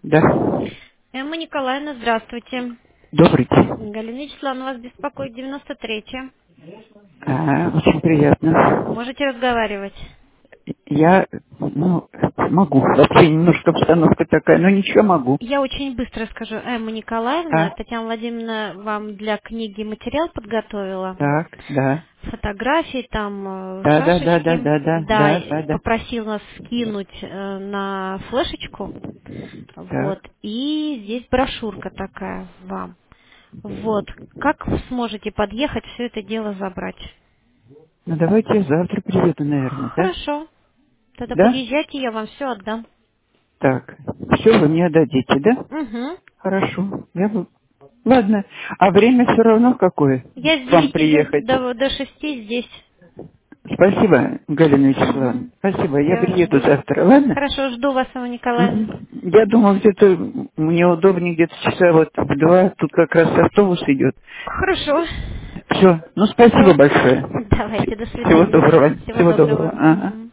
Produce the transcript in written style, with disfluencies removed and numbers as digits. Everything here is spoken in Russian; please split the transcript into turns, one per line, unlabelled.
Да.
Эмма Николаевна, здравствуйте.
Добрый день.
Галина Вячеславовна вас беспокоит 93-я.
Очень приятно.
Можете разговаривать?
Я, могу. Вообще немножко обстановка такая, но ничего могу.
Я очень быстро скажу. Эмма Николаевна,
А?
Татьяна Владимировна вам для книги материал подготовила.
Так, да.
Фотографии, там
Да, да, да, да,
шашечки.
да, да,
Да,
да, да, да.
попросил нас скинуть на флешечку. Вот.
Так.
И здесь брошюрка такая вам. Вот. Как вы сможете подъехать, все это дело забрать?
Ну давайте я завтра приеду, наверное, да?
Хорошо. Тогда
Да?
подъезжайте, я вам все отдам.
Так. Все вы мне отдадите, да?
Угу.
Хорошо. Ладно. А время все равно какое?
Я с
К вам
9
приехать.
до 6 здесь.
Спасибо, Галина Вячеславовна.
Угу.
Спасибо. Я
Все,
приеду
жду.
завтра, ладно?
Хорошо, жду вас, Анна Николаевна.
Мгм. Я думаю, где-то мне удобнее где-то часа вот в 2. Тут как раз автобус идет.
Хорошо.
Все. Ну, спасибо
Все.
большое.
Давайте, до
Всего
свидания.
доброго.
Всего
Всего доброго.
доброго.
Ага.
Мгм.